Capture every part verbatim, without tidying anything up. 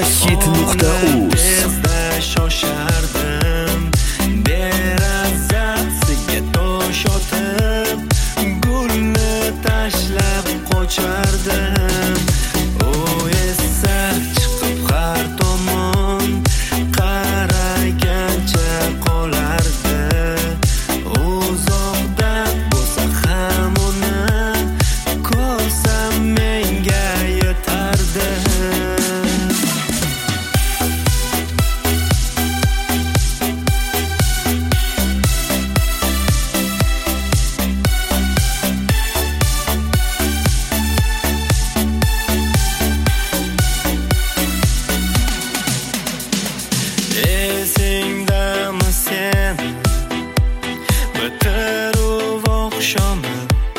megahit nuqta uz. Shoshardim derazasiga tosh otib, gulni tashlab qochardim. U esa chiqib har tomon qaragancha qolardi. Uzoqdan bo'lsa ham uni ko'rsam menga yetardi. Esingdami sen bitiruv oqshomi,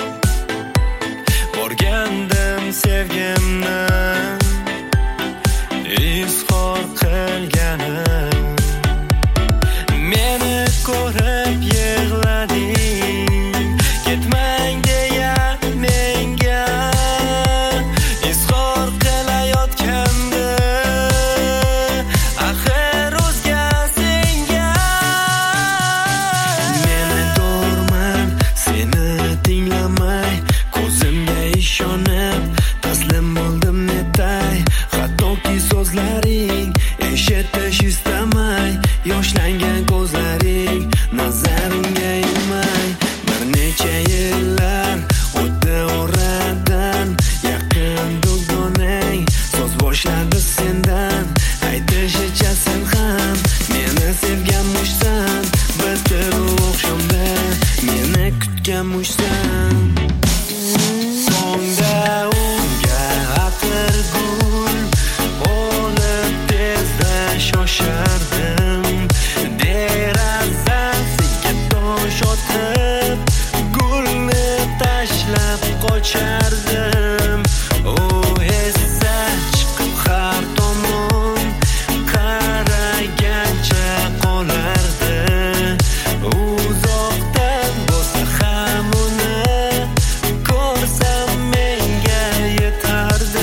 borgandim sevgimni izhor qilganim. Meni ko'rib yig'lading, ketmang deya menga izhor qilayotgandi. Axir o'zga senga meni do'rman, seni tinglamay, ko'zimga ishonib taslim bo'ldim netay. Hattoki so'zlaring eshitish istamay, yoshlangan ko'zlaring nazarimga ilmay. Bir necha yillar o'tdi oradan, yaqin do'gonang so'z boshladi sendan. Aytishicha sen ham meni sevganmishsan, bitiruv oqshomda meni kutganmishsan. So'ngda unga atir gul olib tezda shoshardim. Derazasiga tosh otib, gulni tashlab qochardim. U esa chiqib har tomon qaragancha qolardi. Uzoqdan bo'lsa ham uni ko'rsam menga yetardi.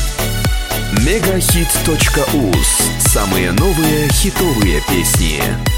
мегахит точка уз. Самые новые хитовые песни.